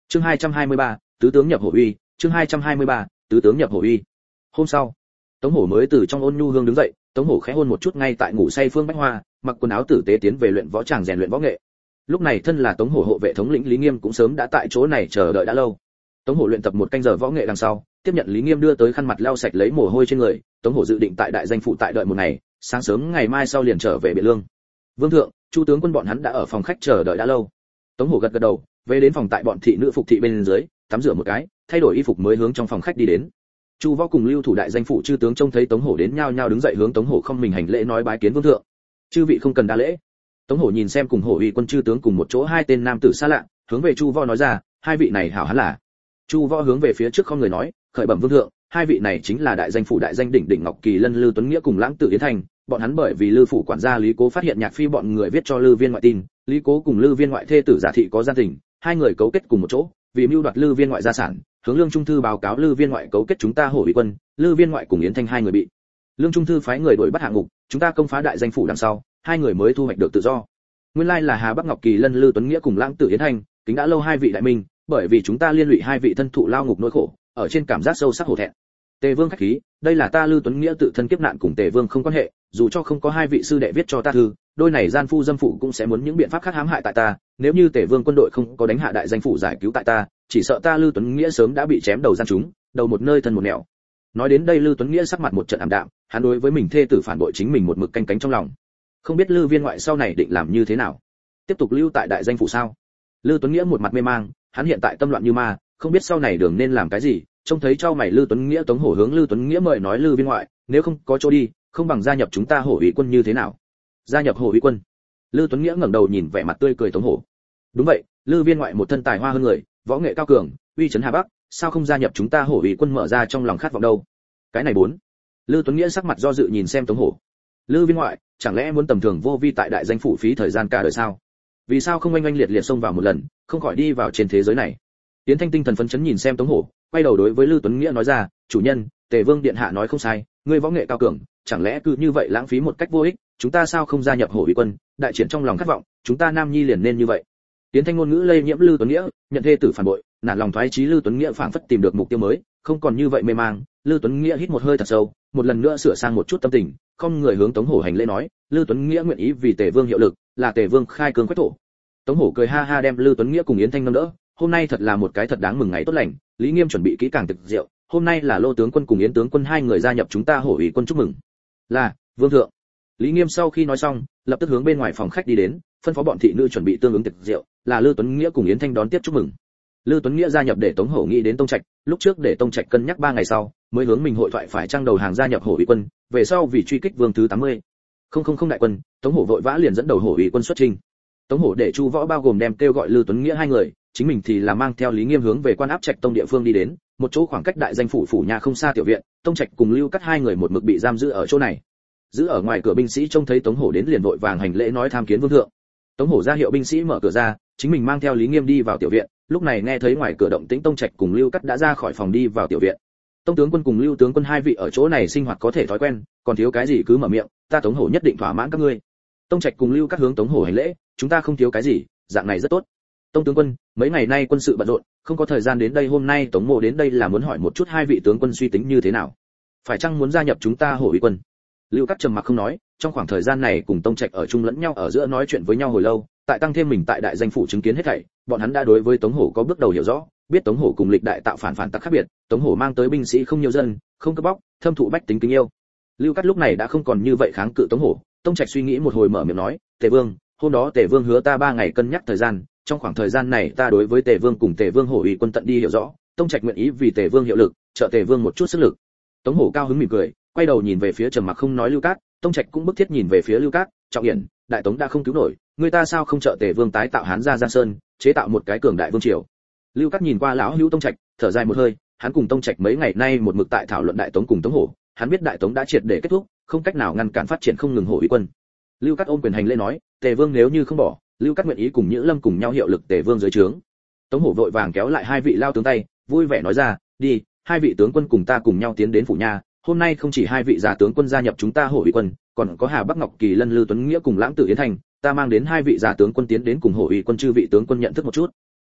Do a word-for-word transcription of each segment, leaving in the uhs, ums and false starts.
Chương hai trăm hai mươi ba, tứ tướng nhập hổ uy, chương hai trăm hai mươi ba, tứ tướng nhập hổ uy. Hôm sau, Tống Hổ mới từ trong ôn nhu hương đứng dậy, Tống Hổ khẽ hôn một chút ngay tại ngủ say Phương Bách Hoa, mặc quần áo tử tế tiến về luyện võ tràng rèn luyện võ nghệ. Lúc này thân là Tống Hổ hộ vệ thống lĩnh Lý Nghiêm cũng sớm đã tại chỗ này chờ đợi đã lâu. Tống Hổ luyện tập một canh giờ võ nghệ đằng sau, tiếp nhận Lý Nghiêm đưa tới khăn mặt lau sạch lấy mồ hôi trên người, Tống Hổ dự định tại đại danh phủ tại đợi một ngày, sáng sớm ngày mai sau liền trở về Biện Lương. Vương thượng, Chu tướng quân bọn hắn đã ở phòng khách chờ đợi đã lâu. Tống Hổ gật gật đầu, về đến phòng tại bọn thị nữ phục thị bên dưới, tắm rửa một cái, thay đổi y phục mới hướng trong phòng khách đi đến. Chu Võ cùng Lưu Thủ đại danh phủ chư tướng trông thấy Tống Hổ đến nhao nhao đứng dậy hướng Tống Hổ không mình hành lễ nói bái kiến vương thượng. Chư vị không cần đa lễ. Tống Hổ nhìn xem cùng Hổ uy quân chư tướng cùng một chỗ hai tên nam tử xa lạ, hướng về Chu Võ nói ra, hai vị này hảo hán là. Chu Võ hướng về phía trước không người nói, khởi bẩm vương thượng, hai vị này chính là đại danh phủ đại danh đỉnh đỉnh Ngọc Kỳ Lân Lư Tuấn Nghĩa cùng Lãng Tử Yến Thành, bọn hắn bởi vì Lư phủ quản gia Lý Cố phát hiện Nhạc Phi bọn người viết cho Lư Viên ngoại tin, Lý Cố cùng Lư Viên ngoại thê tử giả thị có gian tình, hai người cấu kết cùng một chỗ, vì mưu đoạt Lư Viên ngoại gia sản, hướng Lương Trung Thư báo cáo Lư Viên ngoại cấu kết chúng ta Hổ uy quân, Lư Viên ngoại cùng Yến Thanh hai người bị Lương Trung Thư phái người đuổi bắt hạ ngục, chúng ta công phá đại danh phủ đằng sau, hai người mới thu hoạch được tự do. Nguyên lai là Hà Bắc Ngọc Kỳ Lân Lư Tuấn Nghĩa cùng Lãng Tử Yến Thanh, kính đã lâu hai vị đại minh, bởi vì chúng ta liên lụy hai vị thân thụ lao ngục nỗi khổ, ở trên cảm giác sâu sắc hổ thẹn. Tề Vương khách khí, đây là ta Lư Tuấn Nghĩa tự thân kiếp nạn cùng Tề Vương không quan hệ, dù cho không có hai vị sư đệ viết cho ta thư, đôi này gian phu dâm phụ cũng sẽ muốn những biện pháp khác hãm hại tại ta, nếu như Tề Vương quân đội không có đánh hạ đại danh phủ giải cứu tại ta, chỉ sợ ta Lư Tuấn Nghĩa sớm đã bị chém đầu gian chúng, đầu một nơi thân một nẻo. Nói đến đây Lư Tuấn Nghĩa sắc mặt một trận ảm đạm, hắn đối với mình thê tử phản bội chính mình một mực canh cánh trong lòng. Không biết Lư Viên ngoại sau này định làm như thế nào? Tiếp tục lưu tại đại danh phủ sao? Lư Tuấn Nghĩa một mặt mê mang, hắn hiện tại tâm loạn như ma, không biết sau này đường nên làm cái gì. Trông thấy trao mày Lư Tuấn Nghĩa, Tống Hổ hướng Lư Tuấn Nghĩa mời nói Lư Viên ngoại, nếu không có chỗ đi, không bằng gia nhập chúng ta Hổ uy quân như thế nào? Gia nhập Hổ uy quân? Lư Tuấn Nghĩa ngẩng đầu nhìn vẻ mặt tươi cười Tống Hổ. Đúng vậy, Lư Viên ngoại một thân tài hoa hơn người, võ nghệ cao cường, uy chấn Hà Bắc, sao không gia nhập chúng ta Hổ uy quân mở ra trong lòng khát vọng đâu? Cái này bốn. Lư Tuấn Nghĩa sắc mặt do dự nhìn xem Tống Hổ. Lư Viên ngoại, chẳng lẽ muốn tầm thường vô vi tại đại danh phủ phí thời gian cả đời sao? Vì sao không oanh oanh liệt liệt xông vào một lần, không khỏi đi vào trên thế giới này? Tiến Thanh tinh thần phấn chấn nhìn xem Tống Hổ, quay đầu đối với Lư Tuấn Nghĩa nói ra, chủ nhân, Tề Vương điện hạ nói không sai, ngươi võ nghệ cao cường, chẳng lẽ cứ như vậy lãng phí một cách vô ích, chúng ta sao không gia nhập Hổ uy quân, đại triển trong lòng khát vọng, chúng ta nam nhi liền nên như vậy. Tiến Thanh ngôn ngữ lây nhiễm Lư Tuấn Nghĩa, nhận thê tử phản bội, nản lòng thoái chí Lư Tuấn Nghĩa phảng phất tìm được mục tiêu mới, không còn như vậy mê mang. Lư Tuấn Nghĩa hít một hơi thật sâu, một lần nữa sửa sang một chút tâm tình, không người hướng Tống Hổ hành lễ nói, Lư Tuấn Nghĩa nguyện ý vì Tề Vương hiệu lực, là Tề Vương khai cương quách thổ. Tống Hổ cười ha ha đem Lư Tuấn Nghĩa cùng Yến Thanh nâng đỡ, hôm nay thật là một cái thật đáng mừng ngày tốt lành, Lý Nghiêm chuẩn bị kỹ càng thực rượu, hôm nay là Lô tướng quân cùng Yến tướng quân hai người gia nhập chúng ta Hổ uy quân chúc mừng. Là, vương thượng. Lý Nghiêm sau khi nói xong, lập tức hướng bên ngoài phòng khách đi đến, phân phó bọn thị nữ chuẩn bị tương ứng thực rượu, là Lư Tuấn Nghĩa cùng Yến Thanh đón tiếp chúc mừng. Lư Tuấn Nghĩa gia nhập để Tống Hổ nghĩ đến Tông Trạch, lúc trước để Tông Trạch cân nhắc ba ngày sau, mới hướng mình hội thoại phải trang đầu hàng gia nhập Hổ uy quân, về sau vì truy kích vương thứ tám mươi. Không không không đại quân, Tống Hổ vội vã liền dẫn đầu Hổ uy quân xuất chinh. Tống Hổ để Chu Võ bao gồm đem kêu gọi Lư Tuấn Nghĩa hai người, chính mình thì là mang theo Lý Nghiêm hướng về quan áp Trạch Tông địa phương đi đến, một chỗ khoảng cách đại danh phủ phủ nhà không xa tiểu viện, Tông Trạch cùng Lưu Cắt hai người một mực bị giam giữ ở chỗ này. Giữ ở ngoài cửa binh sĩ trông thấy Tống Hổ đến liền vội vàng hành lễ nói tham kiến vương thượng. Tống Hổ ra hiệu binh sĩ mở cửa ra, chính mình mang theo Lý Nghiêm đi vào tiểu viện, lúc này nghe thấy ngoài cửa động tĩnh Tông Trạch cùng Lưu Cắt đã ra khỏi phòng đi vào tiểu viện. Tông tướng quân cùng Lưu tướng quân hai vị ở chỗ này sinh hoạt có thể thói quen, còn thiếu cái gì cứ mở miệng, ta Tống Hổ nhất định thỏa mãn các ngươi. Tông Trạch cùng Lưu Cắt hướng Tống Hổ hành lễ, chúng ta không thiếu cái gì, dạng này rất tốt. Tông tướng quân, mấy ngày nay quân sự bận rộn, không có thời gian đến đây, hôm nay Tống Mộ đến đây là muốn hỏi một chút hai vị tướng quân suy tính như thế nào, phải chăng muốn gia nhập chúng ta Hổ uy quân. Lưu Cắt trầm mặc không nói, trong khoảng thời gian này cùng Tông Trạch ở chung lẫn nhau ở giữa nói chuyện với nhau hồi lâu, tại tăng thêm mình tại đại danh phủ chứng kiến hết thảy, bọn hắn đã đối với Tống Hổ có bước đầu hiểu rõ, biết Tống Hổ cùng lịch đại tạo phản phản tắc khác biệt, Tống Hổ mang tới binh sĩ không nhiều dân, không cướp bóc, thâm thụ bách tính kính yêu. Lưu Cắt lúc này đã không còn như vậy kháng cự Tống Hổ. Tông Trạch suy nghĩ một hồi mở miệng nói, Tề Vương, hôm đó Tề Vương hứa ta ba ngày cân nhắc thời gian, trong khoảng thời gian này ta đối với Tề Vương cùng Tề Vương Hổ uy quân tận đi hiểu rõ, Tông Trạch nguyện ý vì Tề Vương hiệu lực, trợ Tề Vương một chút sức lực. Tống Hổ cao hứng mỉm cười, quay đầu nhìn về phía trầm mặc không nói Lưu Cát, Tông Trạch cũng bức thiết nhìn về phía Lưu Cát, trọng yển, đại Tống đã không cứu nổi, người ta sao không trợ Tề Vương tái tạo Hán gia Giang Sơn, chế tạo một cái cường đại vương triều. Lưu Cát nhìn qua lão hữu Tông Trạch, thở dài một hơi, hắn cùng Tông Trạch mấy ngày nay một mực tại thảo luận đại Tống cùng Tống Hổ, hắn biết đại Tống đã triệt để kết thúc, không cách nào ngăn cản phát triển không ngừng Hổ uy quân. Lưu Cát ôm quyền hành lễ nói, Tề Vương nếu như không bỏ, Lưu Cát nguyện ý cùng Nhữ Lâm cùng nhau hiệu lực Tề Vương dưới trướng. Tống Hổ vội vàng kéo lại hai vị lao tướng tay, vui vẻ nói ra, đi, hai vị tướng quân cùng ta cùng nhau tiến đến phủ nha, hôm nay không chỉ hai vị già tướng quân gia nhập chúng ta Hổ uy quân, còn có Hà Bắc Ngọc Kỳ Lân Lư Tuấn Nghĩa cùng Lãng Tử Yến Thành, ta mang đến hai vị già tướng quân tiến đến cùng Hổ uy quân chư vị tướng quân nhận thức một chút.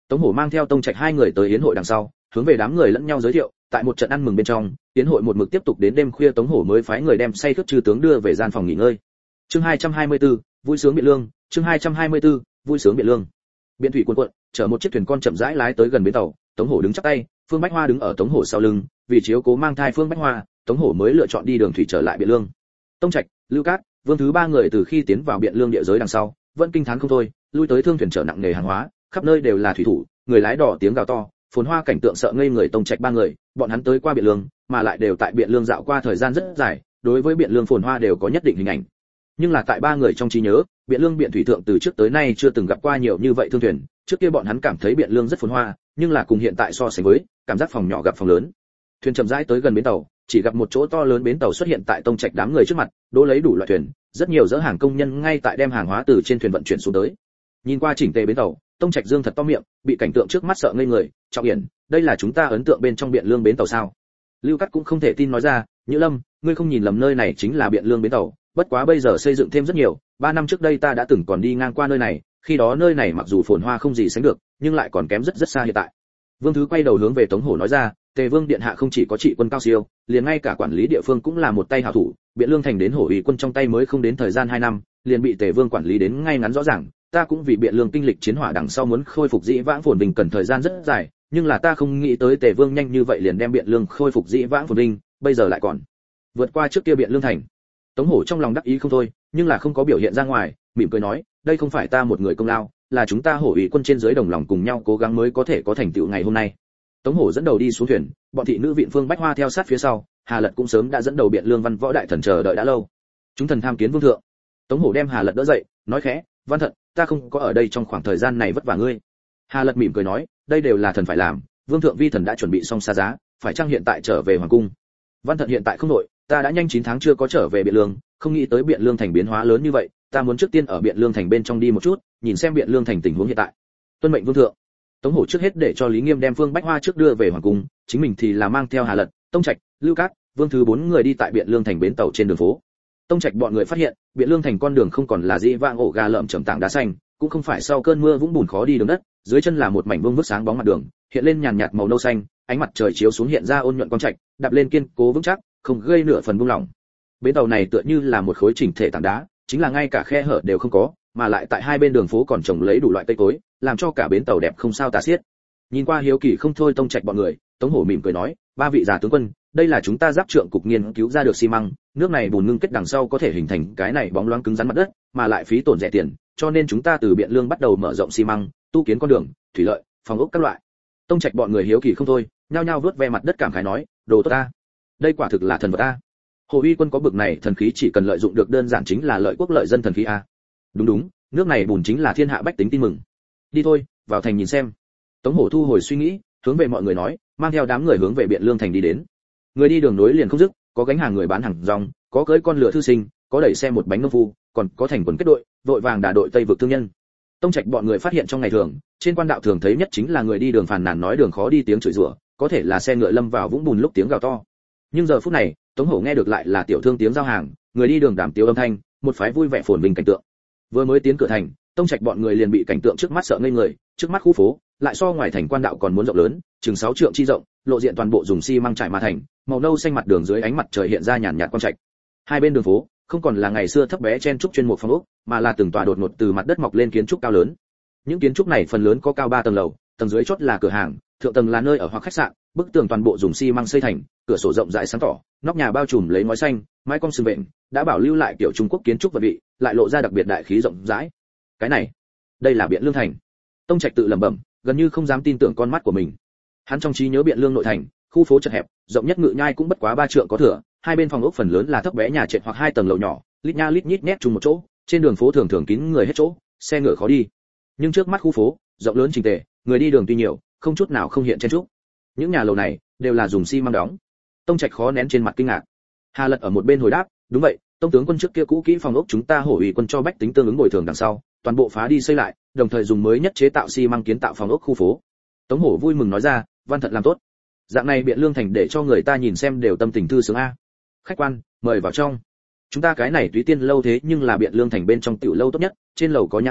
Tống Hổ mang theo Tông Trạch hai người tới yến hội đằng sau, hướng về đám người lẫn nhau giới thiệu, tại một trận ăn mừng bên trong, yến hội một mực tiếp tục đến đêm khuya. Tống Hổ mới phái người đem say khướt chư tướng đưa về gian phòng nghỉ ngơi. Chương hai trăm hai mươi tư, vui sướng biện lương. Chương hai trăm hai mươi tư, vui sướng biện lương. Biện thủy cuồn cuộn, chở một chiếc thuyền con chậm rãi lái tới gần bến tàu. Tống Hổ đứng chắp tay, Phương Bách Hoa đứng ở Tống Hổ sau lưng, vì chiếu cố mang thai Phương Bách Hoa, Tống Hổ mới lựa chọn đi đường thủy trở lại Biện Lương. Tông Trạch, Lưu Cát, Vương Thứ ba người từ khi tiến vào Biện Lương địa giới đằng sau, vẫn kinh thán không thôi, lui tới thương thuyền chở nặng nghề hàng hóa, khắp nơi đều là thủy thủ, người lái đỏ tiếng gào to, phồn hoa cảnh tượng sợ ngây người. Tông Trạch ba người, bọn hắn tới qua Biện Lương, mà lại đều tại Biện Lương dạo qua thời gian rất dài, đối với Biện Lương phồn hoa đều có nhất định hình ảnh. Nhưng là tại ba người trong trí nhớ, Biện Lương Biện thủy thượng từ trước tới nay chưa từng gặp qua nhiều như vậy thương thuyền. Trước kia bọn hắn cảm thấy Biện Lương rất phồn hoa, nhưng là cùng hiện tại so sánh với, cảm giác phòng nhỏ gặp phòng lớn. Thuyền chậm rãi tới gần bến tàu, chỉ gặp một chỗ to lớn bến tàu xuất hiện tại Tông Trạch đám người trước mặt, đỗ lấy đủ loại thuyền, rất nhiều dỡ hàng công nhân ngay tại đem hàng hóa từ trên thuyền vận chuyển xuống tới. Nhìn qua chỉnh tề bến tàu, Tông Trạch dương thật to miệng, bị cảnh tượng trước mắt sợ ngây người. Trọng Hiển, đây là chúng ta ấn tượng bên trong Biện Lương bến tàu sao? Lưu Cát cũng không thể tin nói ra, Nhữ Lâm, ngươi không nhìn lầm, nơi này chính là Biện Lương bến tàu, bất quá bây giờ xây dựng thêm rất nhiều, ba năm trước đây ta đã từng còn đi ngang qua nơi này, khi đó nơi này mặc dù phồn hoa không gì sánh được, nhưng lại còn kém rất rất xa hiện tại. Vương Thứ quay đầu hướng về Tống Hổ nói ra, Tề Vương điện hạ không chỉ có trị quân cao siêu, liền ngay cả quản lý địa phương cũng là một tay hảo thủ, Biện Lương thành đến Hổ Uy quân trong tay mới không đến thời gian hai năm, liền bị Tề Vương quản lý đến ngay ngắn rõ ràng, ta cũng vì Biện Lương kinh lịch chiến hỏa đằng sau muốn khôi phục dĩ vãng phồn vinh cần thời gian rất dài, nhưng là ta không nghĩ tới Tề Vương nhanh như vậy liền đem Biện Lương khôi phục dĩ vãng phồn vinh, bây giờ lại còn vượt qua trước kia Biện Lương thành. Tống Hổ trong lòng đắc ý không thôi, nhưng là không có biểu hiện ra ngoài, mỉm cười nói, đây không phải ta một người công lao, là chúng ta Hổ Uy quân trên dưới đồng lòng cùng nhau cố gắng mới có thể có thành tựu ngày hôm nay. Tống Hổ dẫn đầu đi xuống thuyền, bọn thị nữ viện Phương Bách Hoa theo sát phía sau, Hà Lật cũng sớm đã dẫn đầu Biện Lương văn võ đại thần chờ đợi đã lâu. Chúng thần tham kiến vương thượng. Tống Hổ đem Hà Lật đỡ dậy, nói khẽ, Văn Thận, ta không có ở đây trong khoảng thời gian này vất vả ngươi. Hà Lật mỉm cười nói, đây đều là thần phải làm, vương thượng vi thần đã chuẩn bị xong xa giá, phải chăng hiện tại trở về hoàng cung? Văn Thận hiện tại không nội, ta đã nhanh chín tháng chưa có trở về Biện Lương, không nghĩ tới Biện Lương thành biến hóa lớn như vậy, ta muốn trước tiên ở Biện Lương thành bên trong đi một chút, nhìn xem Biện Lương thành tình huống hiện tại. Tuân mệnh vương thượng. Tống Hổ trước hết để cho Lý Nghiêm đem Phương Bách Hoa trước đưa về hoàng cung, chính mình thì là mang theo Hà Lật, Tông Trạch, Lưu Cát, Vương Thứ bốn người đi tại Biện Lương thành bến tàu trên đường phố. Tông Trạch bọn người phát hiện, Biện Lương thành con đường không còn là dĩ vãng ổ gà lởm chởm tảng đá xanh, cũng không phải sau cơn mưa vũng bùn khó đi đường đất, dưới chân là một mảnh vuông vức sáng bóng mặt đường, hiện lên nhàn nhạt màu nâu xanh, ánh mặt trời chiếu xuống hiện ra ôn nhuận quang trạch, đạp lên kiên cố vững chắc, không gây nửa phần buông lỏng. Bến tàu này tựa như là một khối chỉnh thể tảng đá, chính là ngay cả khe hở đều không có, mà lại tại hai bên đường phố còn trồng lấy đủ loại cây cối, làm cho cả bến tàu đẹp không sao tả xiết. Nhìn qua hiếu kỳ không thôi Tông Trạch bọn người, Tống Hổ mỉm cười nói, ba vị già tướng quân, đây là chúng ta giáp trượng cục nghiên cứu ra được xi măng, nước này bùn ngưng kết đằng sau có thể hình thành cái này bóng loáng cứng rắn mặt đất, mà lại phí tổn rẻ tiền, cho nên chúng ta từ Biện Lương bắt đầu mở rộng xi măng, tu kiến con đường, thủy lợi, phòng ốc các loại. Tông Trạch bọn người hiếu kỳ không thôi, nhao nhao vớt ve mặt đất cảm khái nói, đồ tốt ta, đây quả thực là thần vật ta. Hồ Uy quân có bực này thần khí chỉ cần lợi dụng được đơn giản chính là lợi quốc lợi dân thần khí a. Đúng đúng, nước này bùn chính là thiên hạ bách tính tin mừng. Đi thôi, vào thành nhìn xem. Tống Hổ thu hồi suy nghĩ, hướng về mọi người nói, mang theo đám người hướng về Biện Lương thành đi đến. Người đi đường nối liền không dứt, có gánh hàng người bán hàng rong, có cưỡi con lửa thư sinh, có đẩy xe một bánh nông phu, còn có thành quần kết đội, vội vàng đả đội Tây vực thương nhân. Tông Trạch bọn người phát hiện trong ngày thường, trên quan đạo thường thấy nhất chính là người đi đường phàn nàn nói đường khó đi tiếng chửi rủa, có thể là xe ngựa lâm vào vũng bùn lúc tiếng gào to. Nhưng giờ phút này, Tống Hổ nghe được lại là tiểu thương tiếng giao hàng, người đi đường đàm tiếu âm thanh, một phái vui vẻ phồn vinh cảnh tượng. Vừa mới tiến cửa thành, Tông Trạch bọn người liền bị cảnh tượng trước mắt sợ ngây người, trước mắt khu phố, lại so ngoài thành quan đạo còn muốn rộng lớn, chừng sáu trượng chi rộng, lộ diện toàn bộ dùng xi măng trải mà thành, màu nâu xanh mặt đường dưới ánh mặt trời hiện ra nhàn nhạt quang trạch. Hai bên đường phố, không còn là ngày xưa thấp bé chen trúc chuyên một phòng ốc, mà là từng tòa đột ngột từ mặt đất mọc lên kiến trúc cao lớn. Những kiến trúc này phần lớn có cao ba tầng lầu, tầng dưới chót là cửa hàng, thượng tầng là nơi ở hoặc khách sạn, bức tường toàn bộ dùng xi măng xây thành, cửa sổ rộng rãi sáng tỏ, nóc nhà bao trùm lấy ngói xanh, mái cong sừng vẹn, đã bảo lưu lại kiểu Trung Quốc kiến trúc vật vị, lại lộ ra đặc biệt đại khí rộng rãi. Cái này, đây là Biện Lương thành. Tông Trạch tự lẩm bẩm, gần như không dám tin tưởng con mắt của mình. Hắn trong trí nhớ Biện Lương nội thành, khu phố chật hẹp, rộng nhất ngự nhai cũng bất quá ba trượng có thừa, hai bên phòng ốc phần lớn là thấp bé nhà trệt hoặc hai tầng lầu nhỏ, lít nha lít nhít nhét chung một chỗ, trên đường phố thường thường kín người hết chỗ, xe ngựa khó đi. Nhưng trước mắt khu phố, rộng lớn chỉnh tề, người đi đường tuy nhiều, không chút nào không hiện chen trúc. Những nhà lầu này đều là dùng xi măng đóng. Tông Trạch khó nén trên mặt kinh ngạc. Hà Lật ở một bên hồi đáp, đúng vậy, Tông tướng quân trước kia cũ kỹ phòng ốc chúng ta Hổ Uy quân cho bách tính tương ứng bồi thường đằng sau, toàn bộ phá đi xây lại, đồng thời dùng mới nhất chế tạo xi măng kiến tạo phòng ốc khu phố. Tống Hổ vui mừng nói ra, Văn Thận làm tốt. Dạng này Biện Lương thành để cho người ta nhìn xem đều tâm tình thư sướng a. Khách quan, mời vào trong. Chúng ta cái này Túy Tiên lâu thế nhưng là Biện Lương thành bên trong tiểu lâu tốt nhất, trên lầu có nhã gian,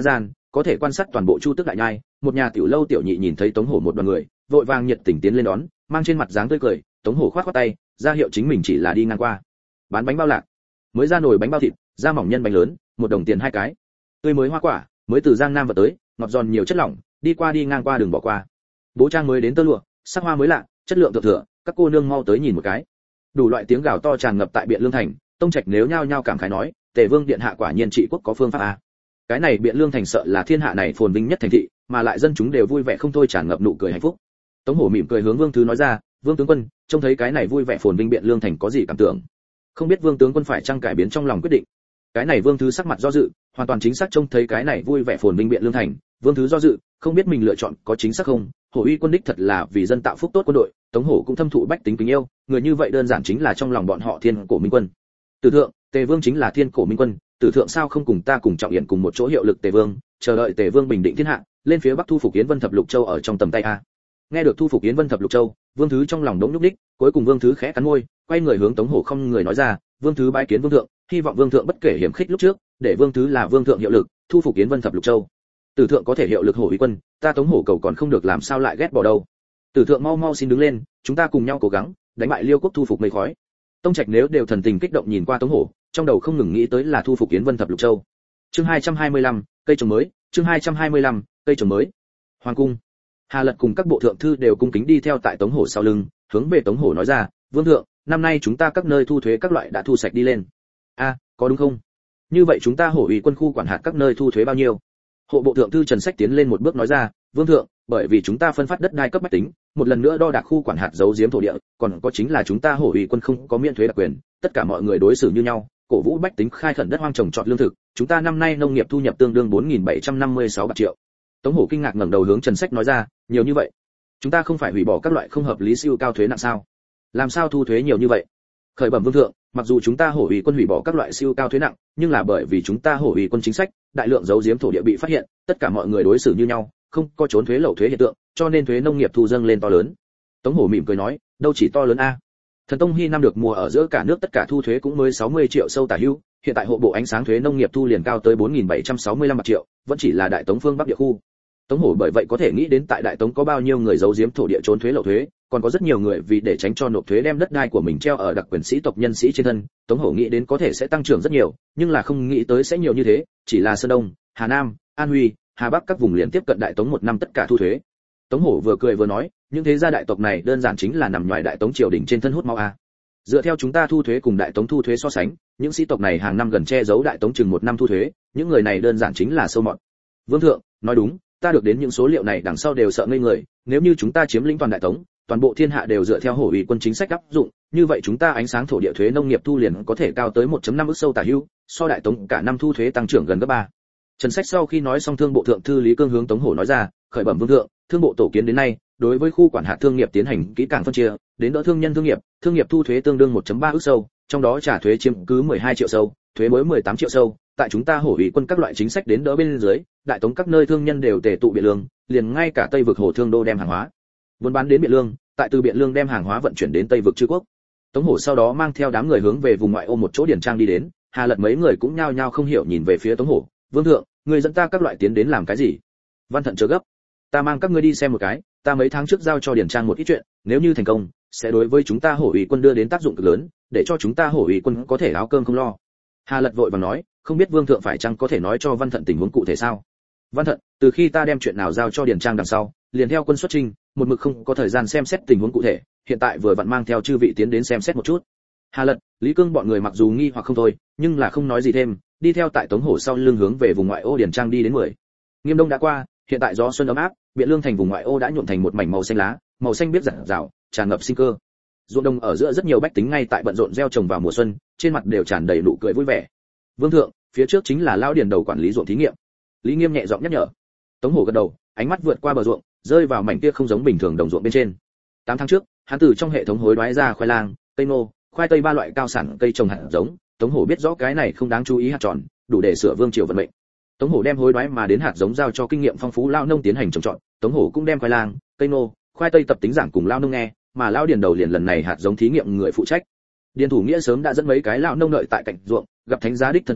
có thể quan sát toàn bộ Chu Tước đại nhai. Một nhà tiểu lâu tiểu nhị nhìn thấy Tống Hổ một đoàn người, vội vàng nhiệt tình tiến lên đón, mang trên mặt dáng tươi cười. Tống Hổ khoát khoát tay, ra hiệu chính mình chỉ là đi ngang qua. Bán bánh bao lạc, mới ra nồi bánh bao thịt, da mỏng nhân bánh lớn, một đồng tiền hai cái. Tươi mới hoa quả, mới từ Giang Nam vào tới, ngọt giòn nhiều chất lỏng, đi qua đi ngang qua đừng bỏ qua. Bố trang mới đến tơ lụa, sắc hoa mới lạ, chất lượng thượng thừa, các cô nương mau tới nhìn một cái. Đủ loại tiếng gào to tràn ngập tại Biện Lương thành, Tông Trạch nếu nhao nhao cảm khái nói, Tề Vương điện hạ quả nhiên trị quốc có phương pháp a. Cái này Biện Lương thành sợ là thiên hạ này phồn vinh nhất thành thị, mà lại dân chúng đều vui vẻ không thôi, tràn ngập nụ cười hạnh phúc. Tống Hổ mỉm cười hướng Vương Thứ nói ra, Vương tướng quân, trông thấy cái này vui vẻ phồn vinh Biện Lương thành có gì cảm tưởng? Không biết Vương tướng quân phải chăng cải biến trong lòng quyết định? Cái này Vương Thứ sắc mặt do dự, hoàn toàn chính xác trông thấy cái này vui vẻ phồn vinh Biện Lương thành, Vương Thứ do dự, không biết mình lựa chọn có chính xác không. Hổ uy quân đích thật là vì dân tạo phúc tốt quân đội, Tống Hổ cũng thâm thụ bách tính kính yêu, người như vậy đơn giản chính là trong lòng bọn họ thiên cổ minh quân. Tử thượng, Tề Vương chính là thiên cổ minh quân, Tử thượng sao không cùng ta cùng Trọng Yển cùng một chỗ hiệu lực Tề Vương, chờ đợi Tề Vương bình định thiên hạ, lên phía bắc thu phục Yến Vân Thập Lục Châu ở trong tầm tay a. Nghe được thu phục Yến Vân Thập Lục Châu, Vương Thứ trong lòng đống nhúc nhích, cuối cùng Vương Thứ khẽ cắn môi, quay người hướng Tống Hổ không người nói ra, Vương Thứ bái kiến Vương thượng, hy vọng Vương thượng bất kể hiểm khích lúc trước, để Vương Thứ là Vương thượng hiệu lực, thu phục Yến Vân Thập Lục Châu. Tử thượng có thể hiệu lực Hổ uy quân, ta Tống Hổ cầu còn không được làm sao lại ghét bỏ đâu. Tử thượng mau mau xin đứng lên, chúng ta cùng nhau cố gắng, đánh bại Liêu quốc thu phục mây khói. Tông Trạch nếu đều thần tình kích động nhìn qua Tống Hổ, trong đầu không ngừng nghĩ tới là thu phục Yến Vân Thập Lục Châu. Chương hai trăm hai mươi lăm, cây trồng mới, chương hai trăm hai mươi lăm, cây trồng mới. Hoàng cung. Hà Lật cùng các bộ thượng thư đều cung kính đi theo tại Tống Hổ sau lưng, hướng về Tống Hổ nói ra, "Vương thượng, năm nay chúng ta các nơi thu thuế các loại đã thu sạch đi lên." "A, có đúng không? Như vậy chúng ta Hổ uy quân khu quản hạt các nơi thu thuế bao nhiêu?" Hộ bộ thượng thư Trần Sách tiến lên một bước nói ra, "Vương thượng, bởi vì chúng ta phân phát đất đai cấp bách tính, một lần nữa đo đạc khu quản hạt giấu giếm thổ địa, còn có chính là chúng ta Hổ uy quân không có miễn thuế đặc quyền, tất cả mọi người đối xử như nhau, cổ vũ bách tính khai khẩn đất hoang trồng trọt lương thực, chúng ta năm nay nông nghiệp thu nhập tương đương bốn nghìn bảy trăm năm mươi sáu bạc triệu." Tống Hổ kinh ngạc ngẩng đầu hướng Trần Sách nói ra, "Nhiều như vậy? Chúng ta không phải hủy bỏ các loại không hợp lý siêu cao thuế nặng sao? Làm sao thu thuế nhiều như vậy?" Khởi bẩm Vương thượng, mặc dù chúng ta Hổ uy quân hủy bỏ các loại siêu cao thuế nặng, nhưng là bởi vì chúng ta Hổ uy quân chính sách, đại lượng giấu giếm thổ địa bị phát hiện, tất cả mọi người đối xử như nhau, không có trốn thuế lậu thuế hiện tượng, cho nên thuế nông nghiệp thu dâng lên to lớn. Tống Hổ mỉm cười nói, đâu chỉ to lớn a. Thần Tông Hy năm được mùa ở giữa cả nước tất cả thu thuế cũng mới sáu mươi triệu sâu tả hữu, hiện tại hộ bộ ánh sáng thuế nông nghiệp thu liền cao tới bốn nghìn bảy trăm sáu mươi lăm bạc triệu, vẫn chỉ là đại Tống phương Bắc địa khu. Tống Hổ bởi vậy có thể nghĩ đến tại đại Tống có bao nhiêu người giấu giếm thổ địa trốn thuế lậu thuế, còn có rất nhiều người vì để tránh cho nộp thuế đem đất đai của mình treo ở đặc quyền sĩ tộc nhân sĩ trên thân. Tống Hổ nghĩ đến có thể sẽ tăng trưởng rất nhiều, nhưng là không nghĩ tới sẽ nhiều như thế, chỉ là Sơn Đông, Hà Nam, An Huy, Hà Bắc các vùng liền tiếp cận đại Tống một năm tất cả thu thuế. Tống Hổ vừa cười vừa nói, những thế gia đại tộc này đơn giản chính là nằm ngoài đại Tống triều đình trên thân hút máu a. Dựa theo chúng ta thu thuế cùng đại Tống thu thuế so sánh, những sĩ tộc này hàng năm gần che giấu đại Tống chừng một năm thu thuế, những người này đơn giản chính là sâu mọt. Vương thượng, nói đúng, ta được đến những số liệu này đằng sau đều sợ ngây người, nếu như chúng ta chiếm lĩnh toàn đại Tống, toàn bộ thiên hạ đều dựa theo Hổ uy quân chính sách áp dụng, như vậy chúng ta ánh sáng thổ địa thuế nông nghiệp thu liền có thể cao tới một phẩy năm ức sâu tả hữu, so đại Tống cả năm thu thuế tăng trưởng gần gấp ba. Trần Sách sau khi nói xong, thương bộ thượng thư Lý Cương hướng Tống Hổ nói ra, khởi bẩm Vương thượng, thương bộ tổ kiến đến nay, đối với khu quản hạt thương nghiệp tiến hành kỹ càng phân chia, đến đỡ thương nhân thương nghiệp, thương nghiệp thu thuế tương đương một phẩy ba ức sâu, trong đó trả thuế chiếm cứ mười hai triệu sâu, thuế mới mười tám triệu sâu, tại chúng ta Hổ uy quân các loại chính sách đến đỡ bên dưới, đại Tống các nơi thương nhân đều tề tụ Biện Lương, liền ngay cả Tây vực Hổ thương đô đem hàng hóa buôn bán đến Biện Lương, tại từ Biện Lương đem hàng hóa vận chuyển đến Tây vực Trư Quốc. Tống Hổ sau đó mang theo đám người hướng về vùng ngoại ô một chỗ điển trang đi đến, Hà Lật mấy người cũng nhao nhao không hiểu nhìn về phía Tống Hổ, "Vương thượng, người dẫn ta các loại tiến đến làm cái gì?" "Văn Thận chớ gấp, ta mang các ngươi đi xem một cái, ta mấy tháng trước giao cho điển trang một ít chuyện, nếu như thành công, sẽ đối với chúng ta Hổ uy quân đưa đến tác dụng cực lớn, để cho chúng ta Hổ uy quân có thể áo cơm không lo." Hà Lật vội vàng nói, "Không biết Vương thượng phải chăng có thể nói cho Văn Thận tình huống cụ thể sao?" "Văn Thận, từ khi ta đem chuyện nào giao cho điển trang đằng sau, liền theo quân xuất chinh, một mực không có thời gian xem xét tình huống cụ thể, hiện tại vừa vặn mang theo chư vị tiến đến xem xét một chút." Hà Lật, Lý Cương bọn người mặc dù nghi hoặc không thôi, nhưng là không nói gì thêm, đi theo tại Tống Hổ sau lưng hướng về vùng ngoại ô điển trang đi đến mười. Nghiêm đông đã qua, hiện tại gió xuân ấm áp, Biện Lương thành vùng ngoại ô đã nhuộm thành một mảnh màu xanh lá, màu xanh biếc rạng rào, tràn ngập sinh cơ. Ruộng đồng ở giữa rất nhiều bách tính ngay tại bận rộn gieo trồng vào mùa xuân, trên mặt đều tràn đầy nụ cười vui vẻ. "Vương thượng, phía trước chính là lão điền đầu quản lý ruộng thí nghiệm." Lý Nghiêm nhẹ giọng nhắc nhở. Tống Hổ gật đầu, ánh mắt vượt qua bờ ruộng, rơi vào mảnh kia không giống bình thường đồng ruộng bên trên. tám tháng trước, hắn từ trong hệ thống hối đoái ra khoai lang, cây ngô, khoai tây ba loại cao sản cây trồng hạt giống. Tống Hổ biết rõ cái này không đáng chú ý hạt tròn, đủ để sửa vương triều vận mệnh. Tống Hổ đem hối đoái mà đến hạt giống giao cho kinh nghiệm phong phú lao nông tiến hành trồng trọt. Tống Hổ cũng đem khoai lang, cây ngô, khoai tây tập tính giảng cùng lao nông nghe, mà lao điền đầu liền lần này hạt giống thí nghiệm người phụ trách. Điền thủ nghĩa sớm đã dẫn mấy cái lao nông đợi tại cạnh ruộng, gặp thánh giá đích thân tới,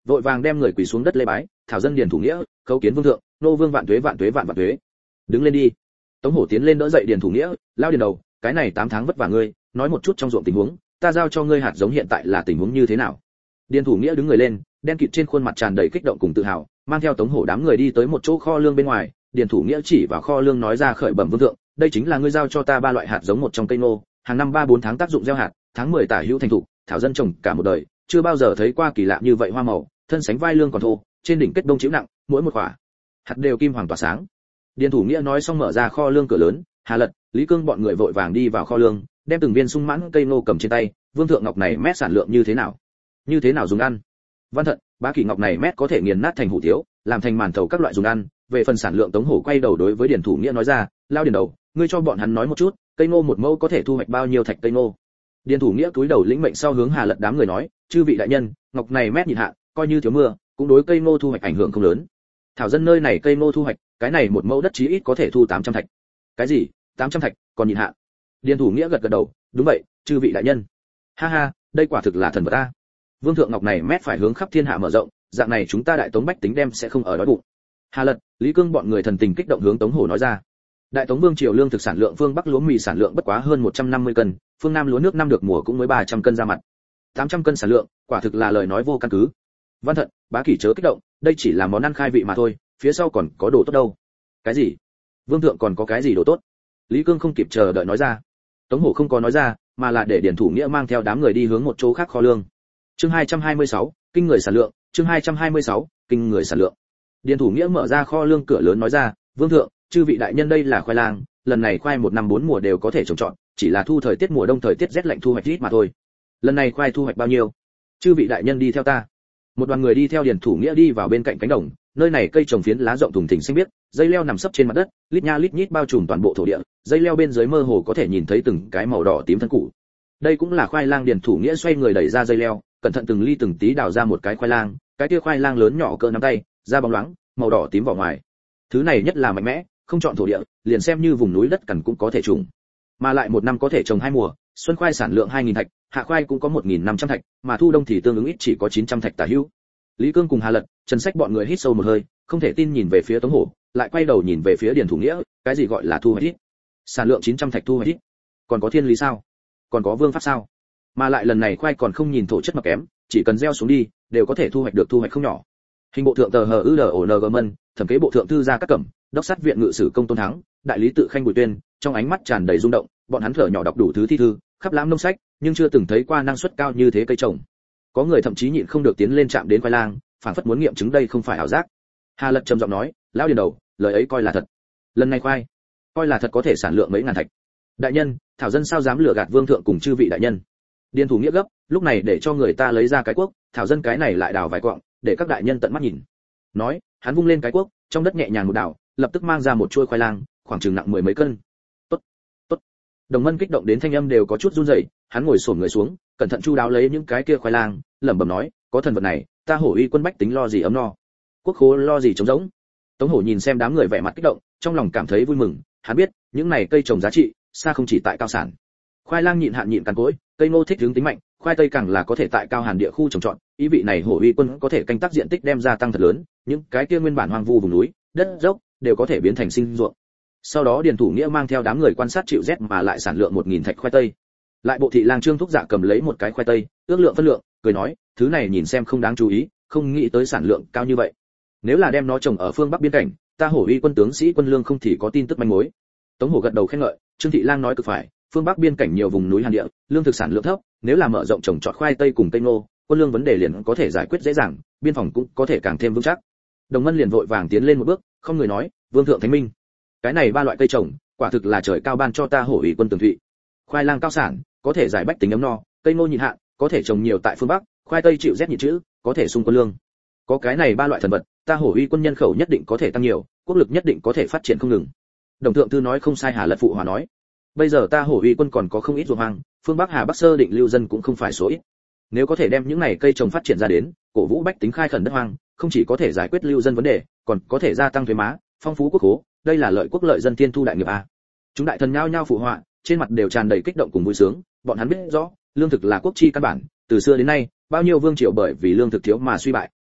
vội vàng đem người quỳ xuống đất lễ bái, thảo dân điền thủ nghĩa, khấu kiến vương thượng, nô vương vạn tuế vạn tuế vạn vạn tuế. Đứng lên đi. Tống Hổ tiến lên đỡ dậy điền thủ nghĩa, lao điền đầu, cái này tám tháng vất vả ngươi, nói một chút trong ruộng tình huống, ta giao cho ngươi hạt giống hiện tại là tình huống như thế nào. Điền thủ nghĩa đứng người lên, đen kịt trên khuôn mặt tràn đầy kích động cùng tự hào, mang theo Tống Hổ đám người đi tới một chỗ kho lương bên ngoài. Điền thủ nghĩa chỉ vào kho lương nói ra khởi bẩm vương thượng, đây chính là ngươi giao cho ta ba loại hạt giống một trong cây ngô, hàng năm ba bốn tháng tác dụng gieo hạt, tháng mười tả hữu thành thục, thảo dân trồng cả một đời, chưa bao giờ thấy qua kỳ lạ như vậy hoa màu, thân sánh vai lương còn thô, trên đỉnh kết đông chịu nặng, mỗi một quả hạt đều kim hoàng tỏa sáng. Điền thủ nghĩa nói xong mở ra kho lương cửa lớn, Hà Lật, Lý Cương bọn người vội vàng đi vào kho lương, đem từng viên sung mãn cây ngô cầm trên tay. Vương thượng ngọc này mét sản lượng như thế nào? Như thế nào dùng ăn? Văn Thận, Bá Kỷ ngọc này mét có thể nghiền nát thành hủ tiếu, làm thành màn thầu các loại dùng ăn. Về phần sản lượng, Tống Hổ quay đầu đối với Điền thủ nghĩa nói ra, lao điền đầu, ngươi cho bọn hắn nói một chút, cây ngô một mẫu có thể thu hoạch bao nhiêu thạch cây ngô? Điền thủ nghĩa cúi đầu lĩnh mệnh sau hướng Hà Lật đám người nói, chư vị đại nhân, ngọc này mét nhịn hạ, coi như thiếu mưa, cũng đối cây ngô thu hoạch ảnh hưởng không lớn. Thảo dân nơi này cây ngô thu hoạch, cái này một mẫu đất chí ít có thể thu tám trăm thạch. Cái gì? tám trăm thạch, còn nhịn hạ? Điền thủ nghĩa gật gật đầu, đúng vậy, chư vị đại nhân. Ha ha, đây quả thực là thần vật ta. Vương thượng ngọc này mét phải hướng khắp thiên hạ mở rộng, dạng này chúng ta đại tống bách tính đem sẽ không ở đói bụng. Hà Lật, Lý Cương bọn người thần tình kích động hướng Tống Hổ nói ra. Đại Tống Vương triều lương thực sản lượng phương Bắc lúa mì sản lượng bất quá hơn một trăm năm mươi cân, phương Nam lúa nước năm được mùa cũng mới ba trăm cân ra mặt. tám trăm cân sản lượng, quả thực là lời nói vô căn cứ. Văn Thận, Bá Kỷ chớ kích động, đây chỉ là món ăn khai vị mà thôi, phía sau còn có đồ tốt đâu. Cái gì? Vương thượng còn có cái gì đồ tốt? Lý Cương không kịp chờ đợi nói ra. Tống Hổ không có nói ra, mà là để Điền thủ nghĩa mang theo đám người đi hướng một chỗ khác kho lương. Chương hai trăm hai mươi sáu, kinh người sản lượng, chương hai trăm hai mươi sáu, kinh người sản lượng. Điền thủ nghĩa mở ra kho lương cửa lớn nói ra, vương thượng, chư vị đại nhân đây là khoai lang, lần này khoai một năm bốn mùa đều có thể trồng trọt, chỉ là thu thời tiết mùa đông thời tiết rét lạnh thu hoạch ít mà thôi. Lần này khoai thu hoạch bao nhiêu? Chư vị đại nhân đi theo ta. Một đoàn người đi theo Điền thủ nghĩa đi vào bên cạnh cánh đồng, nơi này cây trồng phiến lá rộng thùng thình xanh biếc, dây leo nằm sấp trên mặt đất, lít nha lít nhít bao trùm toàn bộ thổ địa, dây leo bên dưới mơ hồ có thể nhìn thấy từng cái màu đỏ tím thân củ. Đây cũng là khoai lang. Điền thủ nghĩa xoay người đẩy ra dây leo, cẩn thận từng ly từng tí đào ra một cái khoai lang, cái kia khoai lang lớn nhỏ cỡ nắm tay, da bóng loáng, màu đỏ tím vỏ ngoài. Thứ này nhất là mạnh mẽ, không chọn thổ địa, liền xem như vùng núi đất cằn cũng có thể trồng. Mà lại một năm có thể trồng hai mùa, xuân khoai sản lượng hai nghìn thạch, hạ khoai cũng có một nghìn năm trăm thạch, mà thu đông thì tương ứng ít chỉ có chín trăm thạch tả hữu. Lý Cương cùng Hà Lật, Trần Sách bọn người hít sâu một hơi, không thể tin nhìn về phía Tống Hổ, lại quay đầu nhìn về phía Điền thủ nghĩa, cái gì gọi là thu hoạch ít? Sản lượng chín trăm thạch thu hoạch ít? Còn có thiên lý sao? Còn có vương pháp sao? Mà lại lần này khoai còn không nhìn thổ chất mập kém, chỉ cần gieo xuống đi, đều có thể thu hoạch được thu hoạch không nhỏ. Hình bộ thượng tờ hờ ư đờ ổ nờ mân, thẩm kế bộ thượng thư gia các cẩm, đốc sát viện ngự sử công tôn thắng, đại lý tự khanh bùi tuyên, trong ánh mắt tràn đầy rung động, bọn hắn thở nhỏ đọc đủ thứ thi thư, khắp lãm nông sách, nhưng chưa từng thấy qua năng suất cao như thế cây trồng. Có người thậm chí nhịn không được tiến lên chạm đến khoai lang, phảng phất muốn nghiệm chứng đây không phải ảo giác. Hà Lật trầm giọng nói, lão Điền đầu, lời ấy coi là thật. Lần này khoai, coi là thật có thể sản lượng mấy ngàn thạch. Đại nhân, thảo dân sao dám lừa gạt vương thượng cùng chư vị đại nhân. Điền thủ nghĩa gấp, lúc này để cho người ta lấy ra cái cuốc, thảo dân cái này lại đào vài quặng, để các đại nhân tận mắt nhìn. Nói, hắn vung lên cái cuốc, trong đất nhẹ nhàng một đào, lập tức mang ra một chuôi khoai lang, khoảng chừng nặng mười mấy cân. Tốt, tốt. Đồng Mân kích động đến thanh âm đều có chút run rẩy, hắn ngồi xổm người xuống, cẩn thận chu đáo lấy những cái kia khoai lang, lẩm bẩm nói, có thần vật này, ta Hổ Uy quân bách tính lo gì ấm no, quốc khố lo gì trống rỗng. Tống Hổ nhìn xem đám người vẻ mặt kích động, trong lòng cảm thấy vui mừng, hắn biết, những này cây trồng giá trị, xa không chỉ tại cao sản. Khoai lang nhịn hạn nhịn cằn cỗi, cây ngô thích hướng tính mạnh, khoai tây càng là có thể tại cao hàn địa khu trồng trọt, ý vị này Hổ Uy quân có thể canh tác diện tích đem gia tăng thật lớn, những cái kia nguyên bản hoang vu vùng núi, đất dốc đều có thể biến thành sinh ruộng. Sau đó Điền thủ nghĩa mang theo đám người quan sát chịu rét mà lại sản lượng một nghìn thạch khoai tây. Lại bộ thị lang Trương Thúc Dạ cầm lấy một cái khoai tây, ước lượng phân lượng, cười nói, thứ này nhìn xem không đáng chú ý, không nghĩ tới sản lượng cao như vậy. Nếu là đem nó trồng ở phương Bắc biên cảnh, ta Hổ Uy quân tướng sĩ quân lương không thì có tin tức manh mối. Tống Hổ gật đầu khen ngợi, Trương thị lang nói cực phải, phương Bắc biên cảnh nhiều vùng núi hàn địa, lương thực sản lượng thấp, nếu là mở rộng trồng trọt khoai tây cùng cây ngô, quân lương vấn đề liền có thể giải quyết dễ dàng, biên phòng cũng có thể càng thêm vững chắc. Đồng Mân liền vội vàng tiến lên một bước, không người nói, vương thượng thánh minh, cái này ba loại cây trồng, quả thực là trời cao ban cho ta Hổ Uy quân tường thụy. Khoai lang cao sản, có thể giải bách tính ấm no, cây ngô nhịn hạn, có thể trồng nhiều tại phương Bắc, khoai tây chịu rét nhịn chữ, có thể sung quân lương. Có cái này ba loại thần vật, ta Hổ Uy quân nhân khẩu nhất định có thể tăng nhiều, quốc lực nhất định có thể phát triển không ngừng. Đồng thượng thư nói không sai. Hà Lật phụ hòa nói, bây giờ ta Hổ Uy quân còn có không ít ruộng hoang, phương Bắc Hà Bắc sơ định lưu dân cũng không phải số ít. Nếu có thể đem những này cây trồng phát triển ra đến, cổ vũ bách tính khai khẩn đất hoang, không chỉ có thể giải quyết lưu dân vấn đề, còn có thể gia tăng thuế má, phong phú quốc khố, đây là lợi quốc lợi dân tiên thu đại nghiệp a. Chúng đại thần nhao nhao phụ họa, trên mặt đều tràn đầy kích động cùng vui sướng, bọn hắn biết rõ, lương thực là quốc chi căn bản, từ xưa đến nay, bao nhiêu vương triều bởi vì lương thực thiếu mà suy bại,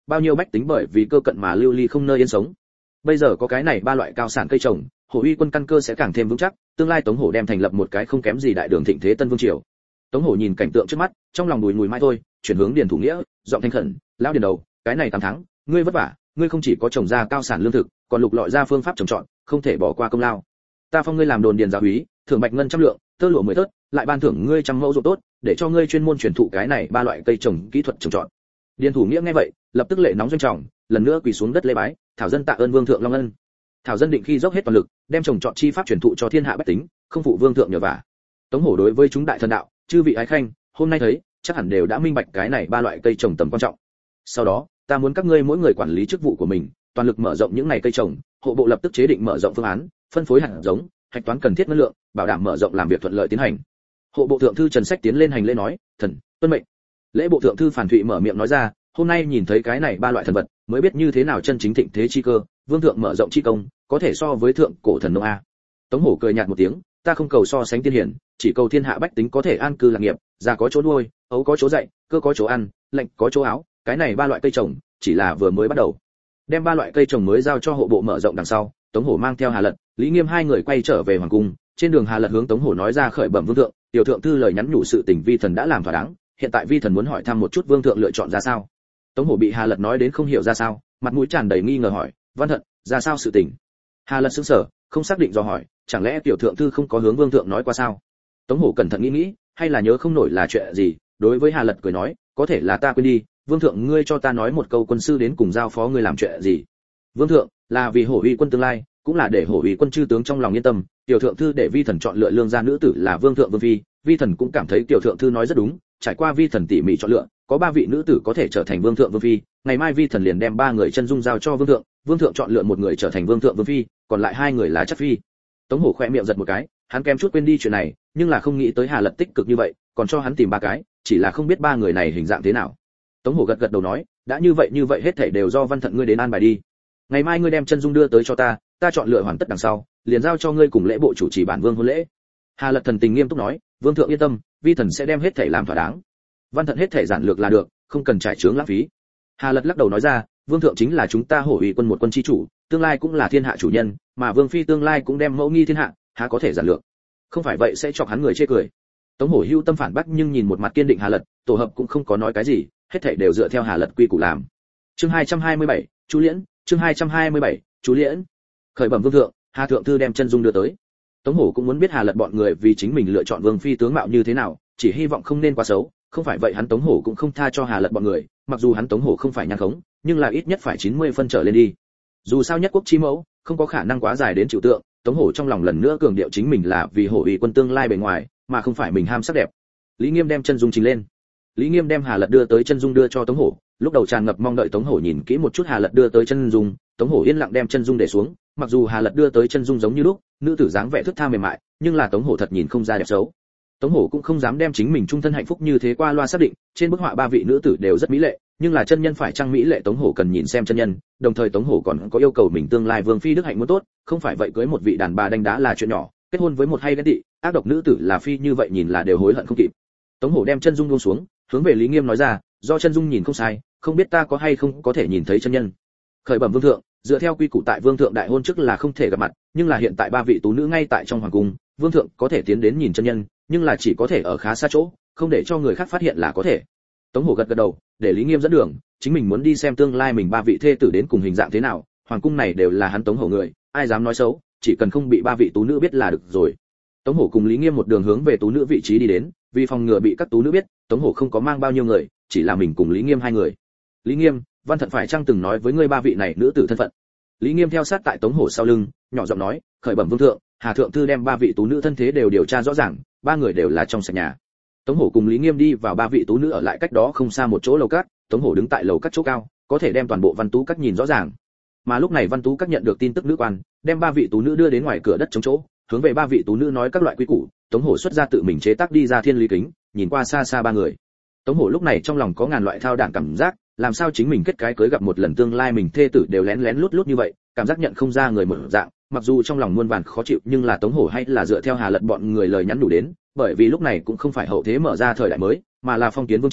bao nhiêu bách tính bởi vì cơ cận mà lưu ly không nơi yên sống. Bây giờ có cái này ba loại cao sản cây trồng, Hổ uy quân căn cơ sẽ càng thêm vững chắc, tương lai Tống Hổ đem thành lập một cái không kém gì đại đường thịnh thế Tân Vương triều. Tống Hổ nhìn cảnh tượng trước mắt, trong lòng bùi ngùi mai thôi, chuyển hướng Điền Thủ Nghĩa, giọng thanh khẩn, lão Điền đầu, cái này tám tháng, ngươi vất vả, ngươi không chỉ có trồng ra cao sản lương thực, còn lục lọi ra phương pháp trồng trọt, không thể bỏ qua công lao. Ta phong ngươi làm đồn điền giáo úy, thưởng bạch ngân trăm lượng, tơ lụa mười tớt, lại ban thưởng ngươi trăm mẫu ruộng tốt, để cho ngươi chuyên môn truyền thụ cái này ba loại cây trồng kỹ thuật trồng trọt. Điền Thủ Nghĩa nghe vậy, lập tức lệ nóng doanh trọng, lần nữa quỳ xuống đất lễ bái, thảo dân tạ ơn vương thượng long ân. Thảo dân định khi dốc hết toàn lực, đem trồng trọt chi pháp truyền thụ cho thiên hạ bách tính, không phụ vương thượng nhờ vả. Tống Hổ đối với chúng đại thần đạo, chư vị ái khanh, hôm nay thấy, chắc hẳn đều đã minh bạch cái này ba loại cây trồng tầm quan trọng. Sau đó, ta muốn các ngươi mỗi người quản lý chức vụ của mình, toàn lực mở rộng những này cây trồng, hộ bộ lập tức chế định mở rộng phương án, phân phối hạt giống, hạch toán cần thiết ngân lượng, bảo đảm mở rộng làm việc thuận lợi tiến hành. Hộ bộ thượng thư Trần Sách tiến lên hành lễ nói, thần tuân mệnh. Lễ bộ thượng thư Phản Thụy mở miệng nói ra, hôm nay nhìn thấy cái này ba loại thần vật, mới biết như thế nào chân chính thịnh thế chi cơ, vương thượng mở rộng chi công, có thể so với thượng cổ thần nông a. Tống Hổ cười nhạt một tiếng, ta không cầu so sánh tiên hiển, chỉ cầu thiên hạ bách tính có thể an cư lạc nghiệp, già có chỗ nuôi, ấu có chỗ dạy, cơ có chỗ ăn, lạnh có chỗ áo, cái này ba loại cây trồng chỉ là vừa mới bắt đầu. Đem ba loại cây trồng mới giao cho hộ bộ mở rộng đằng sau, Tống Hổ mang theo Hà Lật, Lý Nghiêm hai người quay trở về hoàng cung. Trên đường Hà Lật hướng Tống Hổ nói ra khởi bẩm vương thượng, tiểu thượng thư lời nhắn nhủ sự tình vi thần đã làm thỏa đáng, hiện tại vi thần muốn hỏi thăm một chút vương thượng lựa chọn ra sao. Tống Hổ bị Hà Lật nói đến không hiểu ra sao, mặt mũi tràn đầy nghi ngờ hỏi, văn thận, ra sao sự tình? Hà Lật sững sờ, không xác định do hỏi, chẳng lẽ tiểu thượng thư không có hướng vương thượng nói qua sao? Tống Hổ cẩn thận nghĩ nghĩ, hay là nhớ không nổi là chuyện gì, đối với Hà Lật cười nói, có thể là ta quên đi, vương thượng ngươi cho ta nói một câu quân sư đến cùng giao phó ngươi làm chuyện gì? Vương thượng, là vì Hổ uy quân tương lai, cũng là để Hổ uy quân chư tướng trong lòng yên tâm, tiểu thượng thư để vi thần chọn lựa lương gia nữ tử là vương thượng vương phi, vi thần cũng cảm thấy tiểu thượng thư nói rất đúng, trải qua vi thần tỉ mỉ chọn lựa, có ba vị nữ tử có thể trở thành vương thượng vương phi, ngày mai vi thần liền đem ba người chân dung giao cho vương thượng, vương thượng chọn lựa một người trở thành vương thượng vương phi, còn lại hai người là chất phi. Tống Hổ khẽ miệng giật một cái, hắn kém chút quên đi chuyện này, nhưng là không nghĩ tới Hà Lật tích cực như vậy, còn cho hắn tìm ba cái, chỉ là không biết ba người này hình dạng thế nào. Tống Hổ gật gật đầu nói, đã như vậy như vậy hết thảy đều do văn thận ngươi đến an bài đi. Ngày mai ngươi đem chân dung đưa tới cho ta, ta chọn lựa hoàn tất đằng sau, liền giao cho ngươi cùng lễ bộ chủ trì bản vương hôn lễ. Hà Lật thần tình nghiêm túc nói, vương thượng yên tâm, vi thần sẽ đem hết thảy làm thỏa đáng. Văn thận hết thảy giản lược là được, không cần trải chướng lãng phí. Hà Lật lắc đầu nói ra, vương thượng chính là chúng ta Hổ uy quân một quân chi chủ, tương lai cũng là thiên hạ chủ nhân, mà vương phi tương lai cũng đem mẫu nghi thiên hạ, há có thể giản lược? Không phải vậy sẽ chọc hắn người chê cười. Tống Hổ hưu tâm phản bác nhưng nhìn một mặt kiên định Hà Lật, tổ hợp cũng không có nói cái gì, hết thảy đều dựa theo Hà Lật quy củ làm. Chương hai trăm hai mươi bảy, Chú Liễn, chương hai trăm hai mươi bảy, Chú Liễn. Khởi bẩm vương thượng, Hà thượng thư đem chân dung đưa tới. Tống Hổ cũng muốn biết Hà Lật bọn người vì chính mình lựa chọn vương phi tướng mạo như thế nào, chỉ hy vọng không nên quá xấu, không phải vậy hắn Tống Hổ cũng không tha cho Hà Lật bọn người, mặc dù hắn Tống Hổ không phải nhan khống, nhưng là ít nhất phải chín mươi phân trở lên đi. Dù sao nhất quốc chi mẫu, không có khả năng quá dài đến chịu tượng, Tống Hổ trong lòng lần nữa cường điệu chính mình là vì Hổ uy quân tương lai bề ngoài, mà không phải mình ham sắc đẹp. Lý Nghiêm đem chân dung trình lên. Lý Nghiêm đem Hà Lật đưa tới chân dung đưa cho Tống Hổ, lúc đầu tràn ngập mong đợi Tống Hổ nhìn kỹ một chút Hà Lật đưa tới chân dung, Tống Hổ yên lặng đem chân dung để xuống, mặc dù Hà Lật đưa tới chân dung giống như lúc, nữ tử dáng vẻ thướt tha mềm mại, nhưng là Tống Hổ thật nhìn không ra đẹp xấu. Tống Hổ cũng không dám đem chính mình trung thân hạnh phúc như thế qua loa xác định, trên bức họa ba vị nữ tử đều rất mỹ lệ, nhưng là chân nhân phải trang mỹ lệ Tống Hổ cần nhìn xem chân nhân, đồng thời Tống Hổ còn có yêu cầu mình tương lai vương phi đức hạnh muốn tốt, không phải vậy cưới một vị đàn bà đánh đá là chuyện nhỏ, kết hôn với một hay ghen tị, ác độc nữ tử là phi như vậy nhìn là đều hối hận không kịp. Tống Hổ đem chân dung buông xuống, hướng về Lý Nghiêm nói ra, do chân dung nhìn không sai, không biết ta có hay không có thể nhìn thấy chân nhân. Khởi bẩm vương thượng, dựa theo quy củ tại vương thượng đại hôn trước là không thể gặp mặt, nhưng là hiện tại ba vị tú nữ ngay tại trong hoàng cung, vương thượng có thể tiến đến nhìn chân nhân, nhưng là chỉ có thể ở khá xa chỗ, không để cho người khác phát hiện là có thể. Tống Hổ gật gật đầu, để Lý Nghiêm dẫn đường, chính mình muốn đi xem tương lai mình ba vị thê tử đến cùng hình dạng thế nào, hoàng cung này đều là hắn Tống Hổ người, ai dám nói xấu, chỉ cần không bị ba vị tú nữ biết là được rồi. Tống Hổ cùng Lý Nghiêm một đường hướng về tú nữ vị trí đi đến, vì phòng ngừa bị các tú nữ biết, Tống Hổ không có mang bao nhiêu người, chỉ là mình cùng Lý Nghiêm hai người. Lý Nghiêm, văn thận phải chăng từng nói với ngươi ba vị này nữ tử thân phận? Lý Nghiêm theo sát tại Tống Hổ sau lưng, nhỏ giọng nói, khởi bẩm vương thượng, Hà thượng thư đem ba vị tú nữ thân thế đều điều tra rõ ràng, ba người đều là trong sạch nhà. Tống Hổ cùng Lý Nghiêm đi vào ba vị tú nữ ở lại cách đó không xa một chỗ lầu cát, Tống Hổ đứng tại lầu cát chỗ cao, có thể đem toàn bộ văn tú các nhìn rõ ràng. Mà lúc này văn tú các nhận được tin tức nữ quan, đem ba vị tú nữ đưa đến ngoài cửa đất chống chỗ, hướng về ba vị tú nữ nói các loại quy củ, Tống Hổ xuất ra tự mình chế tác đi ra thiên lý kính, nhìn qua xa xa ba người. Tống Hổ lúc này trong lòng có ngàn loại thao đảng cảm giác, làm sao chính mình kết cái cưới gặp một lần tương lai mình thê tử đều lén lén lút lút như vậy, cảm giác nhận không ra người một dạng, mặc dù trong lòng muôn vàn khó chịu nhưng là Tống Hổ hay là dựa theo Hà Lật bọn người lời nhắn đủ đến, bởi vì lúc này cũng không phải hậu thế mở ra thời đại mới, mà là phong kiến vương triều,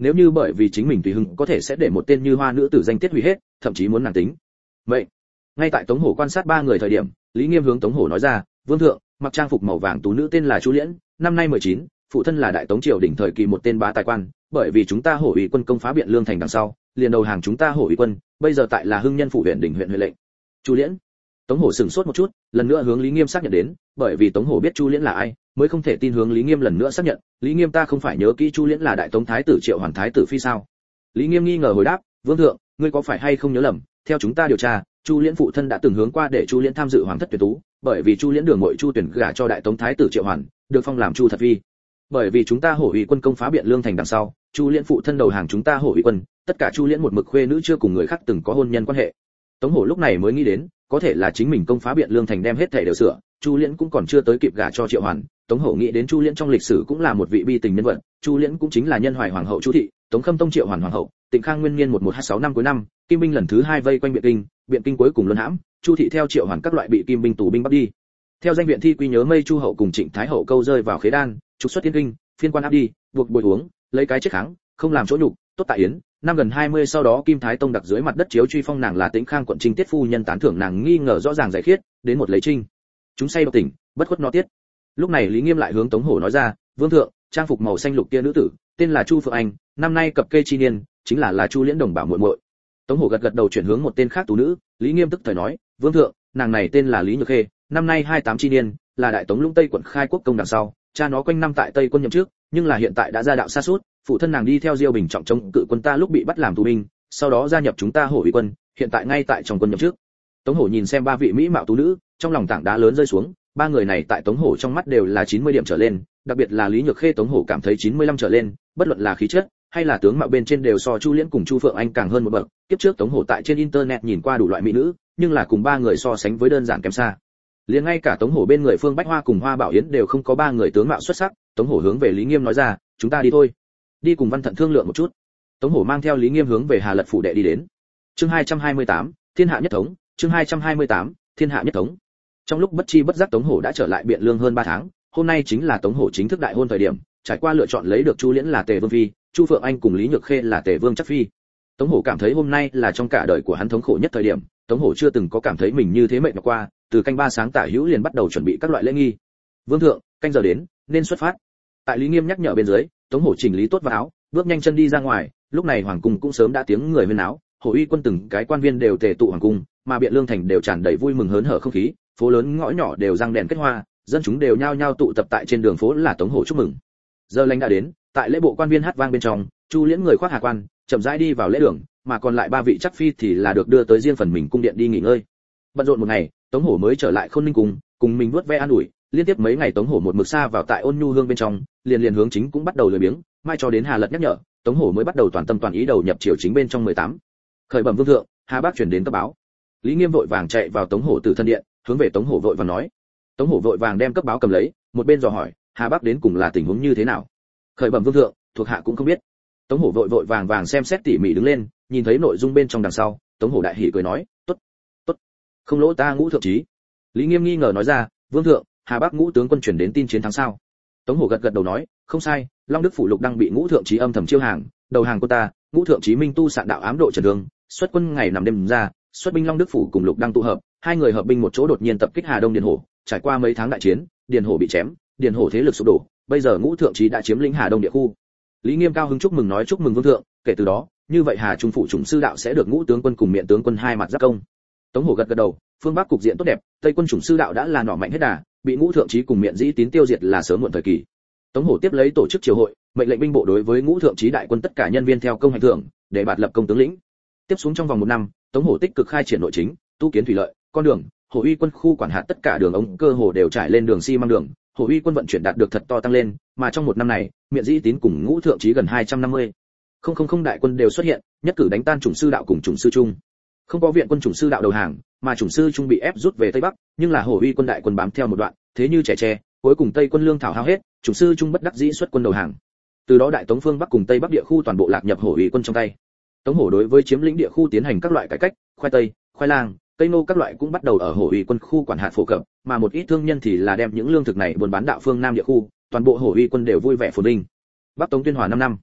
nếu như bởi vì chính mình tùy hứng có thể sẽ để một tên như hoa nữ tử danh tiết hủy hết, thậm chí muốn nàng tính vậy. Ngay tại Tống Hổ quan sát ba người thời điểm, Lý Nghiêm hướng Tống Hổ nói ra, vương thượng, mặc trang phục màu vàng tú nữ tên là Chu Liễn, năm nay mười chín, phụ thân là đại Tống triều đỉnh thời kỳ một tên bá tài quan, bởi vì chúng ta Hổ Uy quân công phá Biện Lương thành đằng sau, liền đầu hàng chúng ta Hổ Uy quân, bây giờ tại là Hưng Nhân phủ huyện đỉnh huyện huệ lệnh. Chu Liễn. Tống Hổ sửng sốt một chút, lần nữa hướng Lý Nghiêm xác nhận đến, bởi vì Tống Hổ biết Chu Liễn là ai, mới không thể tin hướng Lý Nghiêm lần nữa xác nhận, Lý Nghiêm ta không phải nhớ kỹ Chu Liễn là đại Tống thái tử Triệu Hoàn thái tử phi sao? Lý Nghiêm nghi ngờ hồi đáp, vương thượng, ngươi có phải hay không nhớ lầm, theo chúng ta điều tra, Chu Liễn phụ thân đã từng hướng qua để Chu Liễn tham dự hoàng thất tuyển tú, bởi vì Chu Liễn đường muội Chu tuyển gả cho đại Tống thái tử Triệu Hoàn, được phong làm Chu thật phi. Bởi vì chúng ta Hổ Uy quân công phá Biện Lương thành đằng sau, Chu Liễn phụ thân đầu hàng chúng ta Hổ Uy quân, tất cả Chu Liễn một mực khuê nữ chưa cùng người khác từng có hôn nhân quan hệ. Tống Hổ lúc này mới nghĩ đến, có thể là chính mình công phá Biện Lương thành đem hết thảy đều sửa, Chu Liễn cũng còn chưa tới kịp gả cho Triệu Hoàn. Tống Hổ nghĩ đến Chu Liễn trong lịch sử cũng là một vị bi tình nhân vật, Chu Liễn cũng chính là nhân Hoài hoàng hậu Chu thị, Tống Khâm Tông Triệu Hoàn hoàng hậu, Tịnh Khang nguyên niên một một hai sáu năm cuối năm, kim binh lần thứ hai vây quanh Biện Kinh, Biện Kinh cuối cùng luân hãm, Chu thị theo Triệu Hoàn các loại bị kim binh tù binh bắt đi. Theo danh viện thi quy nhớ mây Chu hậu cùng Trịnh Thái hậu câu rơi vào khế đan, trục xuất tiên kinh, phiên quan áp đi, buộc bồi uống, lấy cái chết kháng, không làm chỗ nhục, tốt tại yến. Năm gần hai mươi sau đó Kim Thái Tông đặt dưới mặt đất chiếu truy phong nàng là Tĩnh Khang quận Trinh Tiết phu nhân tán thưởng nàng nghi ngờ rõ ràng giải khiết, đến một lấy trinh. Chúng say độc tỉnh, bất khuất nó tiết. Lúc này Lý Nghiêm lại hướng Tống Hổ nói ra, vương thượng, trang phục màu xanh lục kia nữ tử, tên là Chu Phượng Anh, năm nay cập kê chi niên, chính là là Chu Liễn đồng bảo muội muội. Tống Hổ gật gật đầu chuyển hướng một tên khác tú nữ, Lý Nghiêm tức thời nói, vương thượng, nàng này tên là Lý Nhược Khê, năm nay hai mươi tám chi niên, là đại Tống Lũng Tây quận khai quốc công đằng sau, cha nó quanh năm tại Tây quân nhậm trước, nhưng là hiện tại đã ra đạo xa suốt, phụ thân nàng đi theo Diêu Bình trọng chống cự quân ta lúc bị bắt làm tù binh, sau đó gia nhập chúng ta Hổ Uy quân, hiện tại ngay tại trong quân nhậm trước. Tống Hổ nhìn xem ba vị mỹ mạo tú nữ, trong lòng tảng đá lớn rơi xuống, ba người này tại Tống Hổ trong mắt đều là chín mươi điểm trở lên, đặc biệt là Lý Nhược Khê Tống Hổ cảm thấy chín mươi lăm trở lên, bất luận là khí chất hay là tướng mạo bên trên đều so Chu Liễn cùng Chu Phượng Anh càng hơn một bậc. Kiếp trước Tống Hổ tại trên internet nhìn qua đủ loại mỹ nữ, nhưng là cùng ba người so sánh với đơn giản kém xa. Liền ngay cả Tống Hổ bên người Phương Bách Hoa cùng Hoa Bảo Yến đều không có ba người tướng mạo xuất sắc. Tống Hổ hướng về Lý Nghiêm nói ra, chúng ta đi thôi, đi cùng Văn Thận thương lượng một chút. Tống Hổ mang theo Lý Nghiêm hướng về Hà Lật phủ đệ đi đến. Chương hai trăm hai mươi tám, Thiên hạ nhất thống. Chương hai trăm hai mươi tám, Thiên hạ nhất thống. Trong lúc bất chi bất giác Tống Hổ đã trở lại Biện Lương hơn ba tháng, hôm nay chính là Tống Hổ chính thức đại hôn thời điểm, trải qua lựa chọn lấy được Chu Liễn là Tề Vương phi, Chu Phượng Anh cùng Lý Nhược Khê là Tề Vương chắc phi. Tống Hổ cảm thấy hôm nay là trong cả đời của hắn thống khổ nhất thời điểm, Tống Hổ chưa từng có cảm thấy mình như thế mệt nhọc qua, từ canh ba sáng tả hữu liền bắt đầu chuẩn bị các loại lễ nghi. Vương thượng, canh giờ đến, nên xuất phát. Tại Lý Nghiêm nhắc nhở bên dưới, Tống Hổ chỉnh lý tốt vào áo, bước nhanh chân đi ra ngoài. Lúc này hoàng cung cũng sớm đã tiếng người huyên náo, Hổ Uy quân từng cái quan viên đều tề tụ hoàng cung, mà Biện Lương thành đều tràn đầy vui mừng hớn hở không khí, phố lớn ngõ nhỏ đều răng đèn kết hoa, dân chúng đều nhao nhao tụ tập tại trên đường phố là Tống Hổ chúc mừng. Giờ lành đã đến, tại lễ bộ quan viên hát vang bên trong, Chu Liễn người khoác hà quan, chậm rãi đi vào lễ đường, mà còn lại ba vị chắc phi thì là được đưa tới riêng phần mình cung điện đi nghỉ ngơi. Bận rộn một ngày, Tống Hổ mới trở lại Khôn Ninh cung, cùng mình vuốt ve an ủi, liên tiếp mấy ngày Tống Hổ một mực xa vào tại ôn nhu hương bên trong, liền liền hướng chính cũng bắt đầu lười biếng, mai cho đến Hà Lật nhắc nhở, Tống Hổ mới bắt đầu toàn tâm toàn ý đầu nhập triều chính bên trong mười tám. Khởi bẩm vương thượng, Hà Bác chuyển đến cấp báo. Lý Nghiêm vội vàng chạy vào Tống Hổ từ thân điện, hướng về Tống Hổ vội vàng nói. Tống Hổ vội vàng đem cấp báo cầm lấy, một bên dò hỏi, Hà Bác đến cùng là tình huống như thế nào? Khởi bẩm vương thượng, thuộc hạ cũng không biết. Tống Hổ vội vội vàng vàng xem xét tỉ mỉ đứng lên, nhìn thấy nội dung bên trong đằng sau, Tống Hổ đại hỉ cười nói, tốt, tốt, không lỗ ta Ngũ thượng chí. Lý Nghiêm nghi ngờ nói ra, vương thượng, Hà Bác Ngũ tướng quân chuyển đến tin chiến thắng sao? Tống Hổ gật gật đầu nói, không sai, Long Đức phủ Lục Đăng bị Ngũ thượng chí âm thầm chiêu hàng, đầu hàng của ta, Ngũ thượng chí minh tu sạn đạo ám độ trần đường, xuất quân ngày nằm đêm ra, xuất binh Long Đức phủ cùng Lục Đăng tụ hợp, hai người hợp binh một chỗ đột nhiên tập kích Hà Đông Điền Hổ, trải qua mấy tháng đại chiến, Điền Hổ bị chém, Điền Hổ thế lực sụp đổ, bây giờ Ngũ thượng chí đã chiếm lĩnh Hà Đông địa khu. Lý Nghiêm cao hứng chúc mừng nói chúc mừng vương thượng, kể từ đó, như vậy Hà Trung phủ Trùng sư đạo sẽ được Ngũ tướng quân cùng Miện tướng quân hai mặt giáp công. Tống Hổ gật gật đầu, phương Bắc cục diện tốt đẹp, Tây quân Trùng sư đạo đã là nỏ mạnh hết đà, bị Ngũ thượng chí cùng Miện dĩ tín tiêu diệt là sớm muộn thời kỳ. Tống Hổ tiếp lấy tổ chức triều hội, mệnh lệnh binh bộ đối với Ngũ thượng chí đại quân tất cả nhân viên theo công hành thưởng, để bạt lập công tướng lĩnh. Tiếp xuống trong vòng một năm, Tống Hổ tích cực khai triển nội chính, tu kiến thủy lợi, con đường, Hổ Uy quân khu quản hạt tất cả đường ống cơ hồ đều trải lên đường xi măng đường, Hổ Uy quân vận chuyển đạt được thật to tăng lên, mà trong một năm này, Miện dĩ tín cùng Ngũ thượng chí gần hai trăm năm mươi. Không không không đại quân đều xuất hiện, nhất cử đánh tan Trùng sư đạo cùng Trùng sư Trung. Không có viện quân Trùng sư đạo đầu hàng, mà Trùng sư Trung bị ép rút về Tây Bắc, nhưng là Hổ Uy quân đại quân bám theo một đoạn, thế như trẻ tre, cuối cùng Tây quân lương thảo hao hết, Trùng sư Trung bất đắc dĩ xuất quân đầu hàng. Từ đó đại Tống phương Bắc cùng Tây Bắc địa khu toàn bộ lạc nhập Hổ Uy quân trong tay. Tống Hổ đối với chiếm lĩnh địa khu tiến hành các loại cải cách, khoai tây, khoai lang, cây nô các loại cũng bắt đầu ở Hổ Uy quân khu quản hạt phổ cập, mà một ít thương nhân thì là đem những lương thực này buôn bán đạo phương Nam địa khu, toàn bộ Hổ Uy quân đều vui vẻ phồn vinh. Bắc Tống Tuyên Hòa năm năm.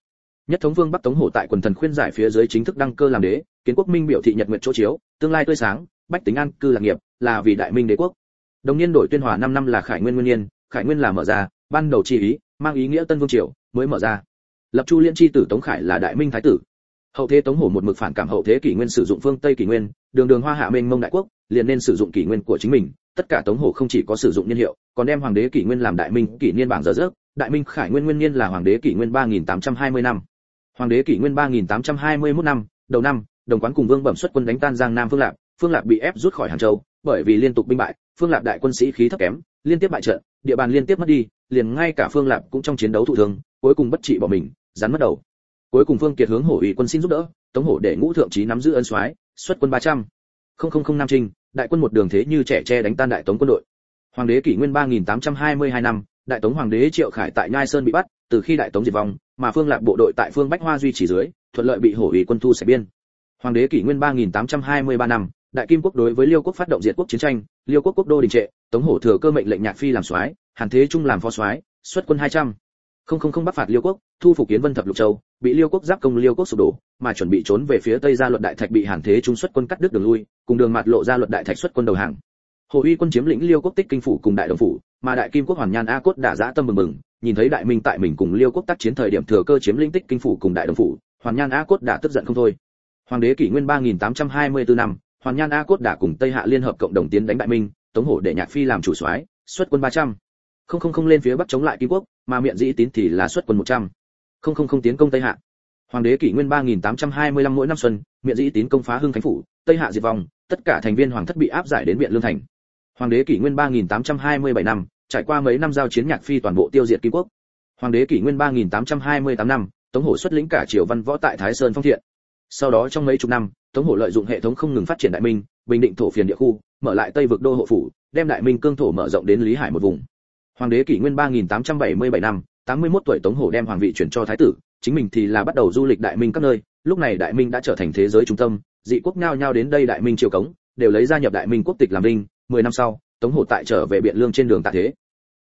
Nhất thống vương Bắc Tống Hổ tại quần thần khuyên giải phía dưới chính thức đăng cơ làm đế, kiến quốc minh biểu thị nhật nguyệt chỗ chiếu, tương lai tươi sáng, bách tính an cư lạc nghiệp, là vì đại minh đế quốc. Đồng niên đổi tuyên hòa năm năm là Khải Nguyên nguyên niên, Khải Nguyên là mở ra, ban đầu chi ý, mang ý nghĩa Tân Vương triều mới mở ra. Lập Chu Liên chi tử Tống Khải là đại minh thái tử. Hậu thế Tống Hổ một mực phản cảm hậu thế kỷ nguyên sử dụng phương Tây kỷ nguyên, đường đường hoa hạ mênh mông đại quốc, liền nên sử dụng kỷ nguyên của chính mình. Tất cả Tống Hổ không chỉ có sử dụng niên hiệu, còn đem hoàng đế kỷ nguyên làm đại minh kỷ niên bảng giờ giấc. Đại minh Khải Nguyên nguyên niên là hoàng đế kỷ nguyên ba nghìn tám trăm hai mươi năm. Hoàng đế kỷ nguyên ba nghìn tám trăm hai mươi mốt năm, đầu năm, Đồng Quán cùng Vương Bẩm xuất quân đánh tan Giang Nam Phương Lạp, Phương Lạp bị ép rút khỏi Hàng Châu, bởi vì liên tục binh bại, Phương Lạp đại quân sĩ khí thấp kém, liên tiếp bại trận, địa bàn liên tiếp mất đi, liền ngay cả Phương Lạp cũng trong chiến đấu thụ thương, cuối cùng bất trị bỏ mình, rắn mất đầu. Cuối cùng Phương Kiệt hướng Hổ ủy quân xin giúp đỡ, Tống Hổ để Ngũ thượng chí nắm giữ ân soái, xuất quân ba trăm. Không không không Nam Trinh, đại quân một đường thế như trẻ tre đánh tan đại Tống quân đội. Hoàng đế kỷ nguyên ba nghìn tám trăm hai mươi hai năm, đại Tống hoàng đế Triệu Khải tại Nhai Sơn bị bắt, từ khi đại Tống diệt vong, mà Phương Lạp bộ đội tại Phương Bách Hoa duy trì dưới, thuận lợi bị Hổ ủy quân thu sạch biên. Hoàng đế kỷ nguyên ba nghìn tám trăm hai mươi ba năm, đại Kim quốc đối với Liêu quốc phát động diệt quốc chiến tranh, Liêu quốc quốc đô đình trệ, Tống Hổ thừa cơ mệnh lệnh Nhạc Phi làm soái, Hàn Thế Trung làm phó soái, xuất quân hai trăm. Không không không bắc phạt Liêu quốc, thu phục Kiến Vân thập lục châu, bị Liêu quốc giáp công Liêu quốc sụp đổ, mà chuẩn bị trốn về phía Tây ra Luật Đại Thạch bị Hàn Thế Trung xuất quân cắt đứt đường lui, cùng đường mạt lộ ra Luật Đại Thạch xuất quân đầu hàng. Hổ uy quân chiếm lĩnh Liêu quốc Tích Kinh phủ cùng Đại Đồng phủ, mà Đại Kim quốc Hoàn Nhan A Cốt đã dã tâm mừng mừng, nhìn thấy Đại Minh tại mình cùng Liêu quốc tác chiến thời điểm thừa cơ chiếm lĩnh Tích Kinh phủ cùng Đại Đồng phủ, Hoàn Nhan A Cốt đã tức giận không thôi. Hoàng đế kỷ nguyên ba nghìn tám trăm hai mươi tư năm, Hoàn Nhan A Cốt đã cùng Tây Hạ liên hợp cộng đồng tiến đánh Đại Minh, Tống Hổ để Nhạc Phi làm chủ soái, xuất quân ba trăm. Không không không lên phía bắc chống lại Kim quốc, mà Miện Dĩ Tín thì là xuất quân một trăm. Không không không tiến công Tây Hạ. Hoàng đế kỷ nguyên ba nghìn tám trăm hai mươi lăm mỗi năm xuân, Miện Dĩ Tín công phá Hưng Khánh phủ, Tây Hạ diệt vong, tất cả thành viên hoàng thất bị áp giải đến Biện Lương thành. Hoàng đế kỷ nguyên ba nghìn tám trăm hai mươi bảy năm, trải qua mấy năm giao chiến Nhạc Phi toàn bộ tiêu diệt Kim quốc. Hoàng đế kỷ nguyên ba nghìn tám trăm hai mươi tám năm, Tống Hổ xuất lĩnh cả triều văn võ tại Thái Sơn phong thiện. Sau đó trong mấy chục năm, Tống Hổ lợi dụng hệ thống không ngừng phát triển Đại Minh, bình định thổ phiền địa khu, mở lại Tây vực đô hộ phủ, đem Đại Minh cương thổ mở rộng đến Lý Hải một vùng. Hoàng đế kỷ nguyên ba nghìn tám trăm bảy mươi bảy năm, tám mươi mốt tuổi Tống Hổ đem hoàng vị chuyển cho thái tử, chính mình thì là bắt đầu du lịch Đại Minh các nơi, lúc này Đại Minh đã trở thành thế giới trung tâm, dị quốc nhao nhao đến đây Đại Minh triều cống, đều lấy gia nhập Đại Minh quốc tịch làm vinh. mười năm sau, Tống Hổ tại trở về Biện Lương trên đường tạ thế,